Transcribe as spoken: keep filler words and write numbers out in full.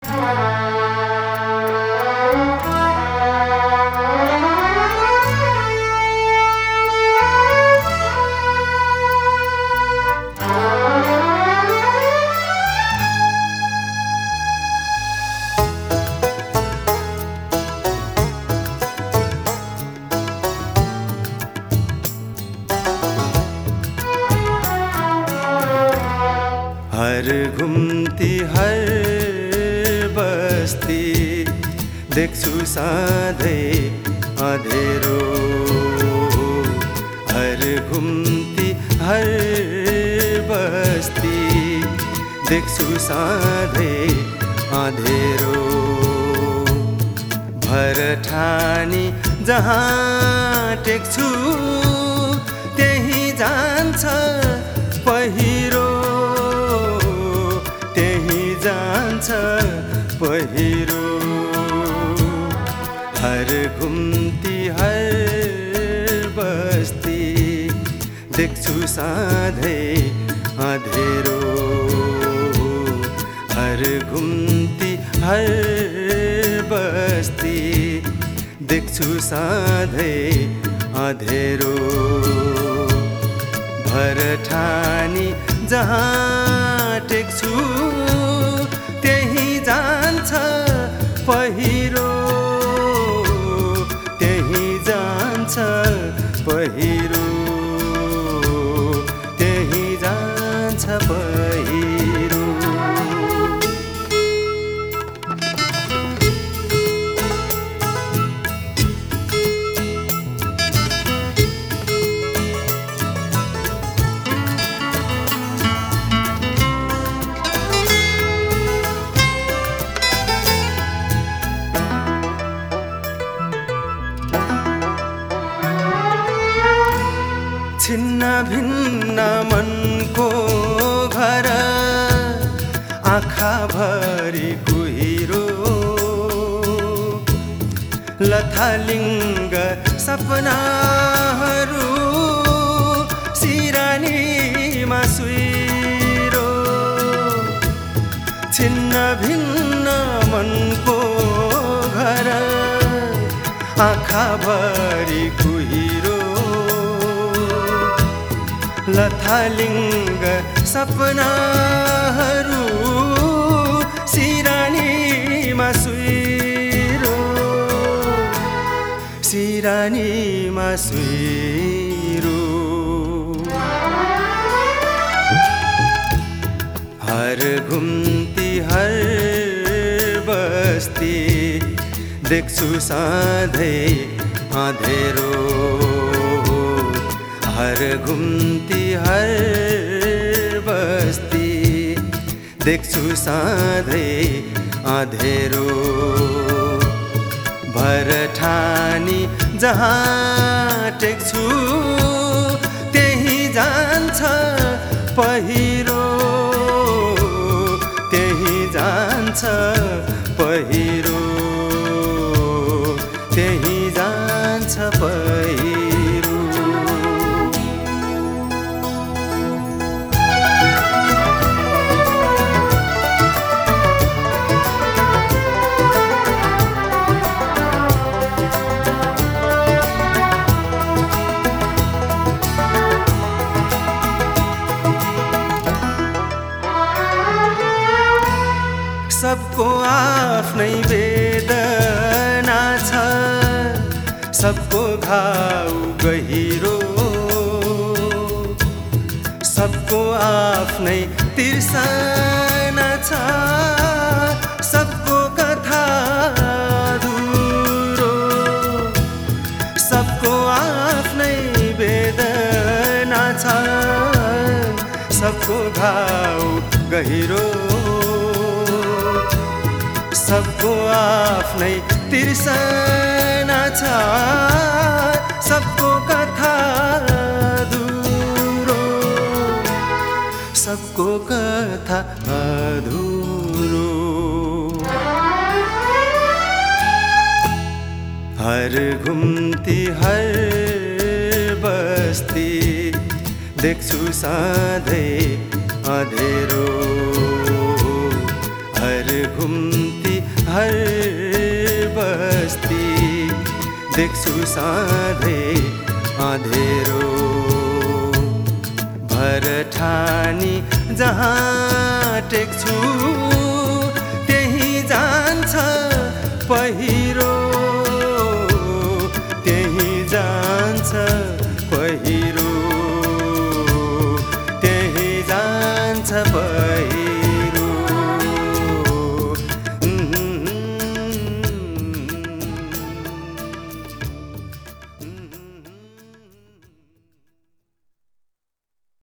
हर घुम्ती हर बस्ती देख्छु सधैँ अँधेरो। हर घुम्ती हर बस्ती देख्छु सधैँ अँधेरो। भर ठानी जहाँ टेक्छु त्यही जान्छ पहिरो, जान्छ पहिरो। हर घुम्ती हर बस्ती देख्छु सधैँ अँधेरो। हर घुम्ती हर बस्ती देख्छु सधैँ अँधेरो। भर ठानी जहाँ टेक्छु त्यही जान्छ पहिरो, त्यही जान्छ पहिरो, त्यही जान्छ पहिरो। छिन्न भिन्न मनको घर आँखा भरी कुहिरो। लथालिङ्ग सपनाहरू सिरानीमा सुइरो। छिन्न भिन्न मनको घर आँखा भरी कुहिरो। लथालिङ्ग सपनाहरू सिरानीमा सुइरो, सिरानीमा सुइरो। हर घुम्ती हर बस्ती देख्छु सधैँ अँधेरो। हर घुम्ती हर बस्ती देख्छु सधैँ अँधेरो। भर ठानी जहाँ टेक्छु त्यही जान्छ पहिरो, त्यही जान्छ पहिरो, त्यही जान्छ पहिरो। सबको आफ्नै वेदना छ, सबको घाउ गहिरो। सबको आफ्नै तिर्सना छ, सबको कथा अधुरो। सबको आफ्नै वेदना छ, सबको घाउ गहिरो। सबको आफ्नै तिर्सना छ, सबको कथा अधुरो, सबको कथा अधुरो। हर घुम्ती हर बस्ती देख्छु सधैँ अँधेरो। हर घुम्ती हर बस्ती देख्छु सधैँ अँधेरो भर ठानी जहाँ टेक्छु